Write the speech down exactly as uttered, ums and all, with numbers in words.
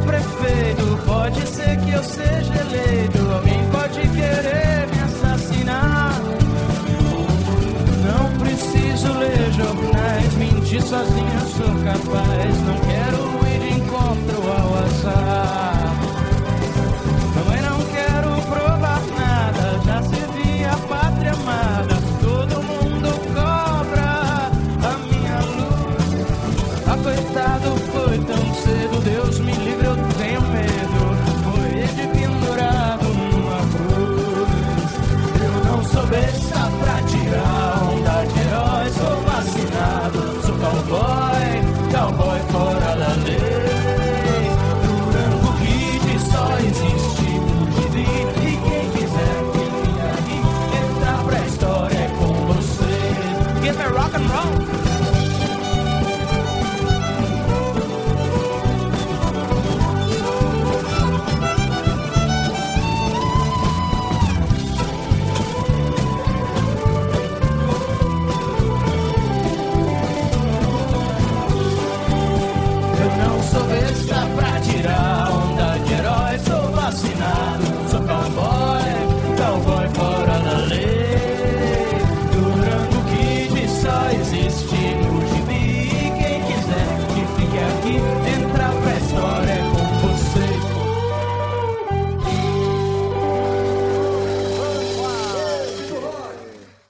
prefeito, pode ser que eu seja eleito. Alguém pode querer me assassinar. Não preciso ler jornais, mentir sozinho sou capaz. Não quero ir de encontro ao azar. Também não quero provar nada, já servi a pátria amada. Todo mundo cobra a minha luz. Ah, coitado, foi tão cedo, Deus me livre, eu tenho medo. Morrer de pendurado numa cruz. Eu não sou besta pra tirar onda de herói. Sou vacinado, sou cowboy, cowboy fora da lei. Durango Kid só existe por G D. E quem quiser vir aqui, entrar pra história é com você. Get the rock and roll.